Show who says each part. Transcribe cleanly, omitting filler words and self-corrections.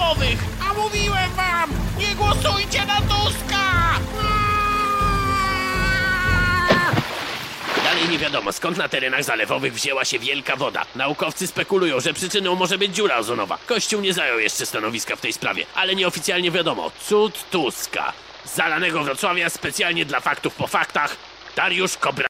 Speaker 1: zalewowych! A mówiłem wam! Nie głosujcie na Tuska! Dalej nie wiadomo, skąd na terenach zalewowych wzięła się wielka woda. Naukowcy spekulują, że przyczyną może być dziura ozonowa. Kościół nie zajął jeszcze stanowiska w tej sprawie, ale nieoficjalnie wiadomo. Cud Tuska. Z zalanego Wrocławia specjalnie dla faktów po faktach, Dariusz Kobra.